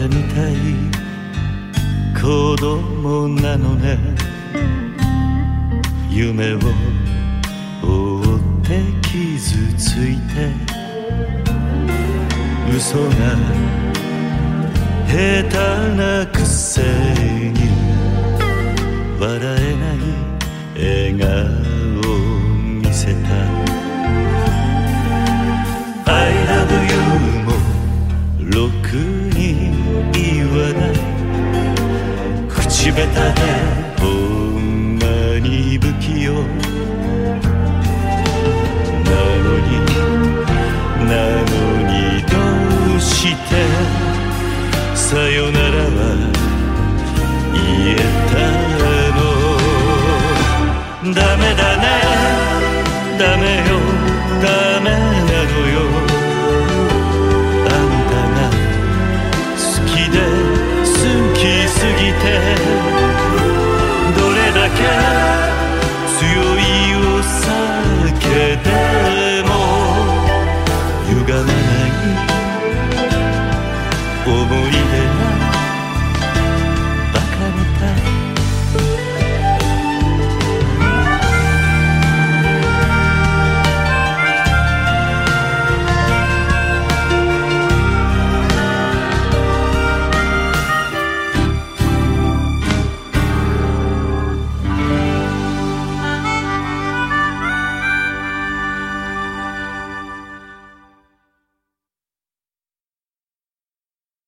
みたい子供なのね。夢を追って傷ついて嘘が下手なくせに笑えない笑顔を見せた。 I love you もろくに言わない口下手でほんまに不器用なのにどうしてさよならは言えたの。ダメだねダメよダメなのよ。あんたが好きで好きすぎてどれだけ強いお酒でも歪まない思い出が